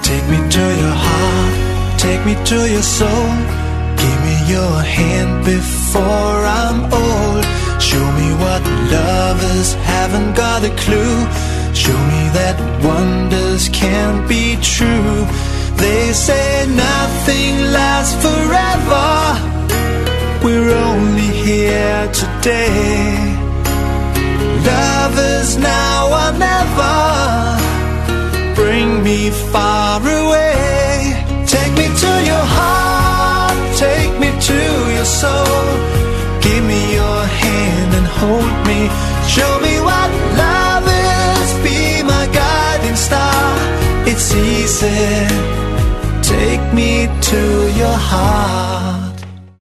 Take me to your heart, take me to your soul. Give me your hand before I'm old. Show me what lovers haven't got a clue. Show me that wonders can't be true. They say nothing lasts forever. We're only here today. Lovers now or never. Bring me far away. Take me to your heart, take me to your soul. Give me your hand and hold me. Show me what love is, be my guiding star. It's easy, take me to your heart.